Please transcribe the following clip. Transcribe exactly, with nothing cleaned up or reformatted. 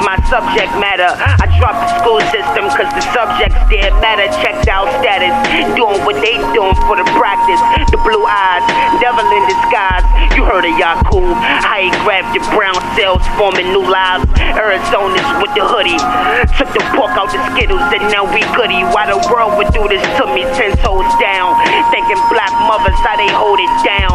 my subject matter. I dropped the school system cause the subjects didn't matter. Checked out status, doing what they doing for the practice. The blue eyes, devil in disguise. You heard of Yakub, how he grabbed your brown cells, forming new lives. Arizona's with the hoodie, took the pork out the Skittles and now we goody. Why the world would do this to me, ten toes down, thinking black mothers how they hold it down.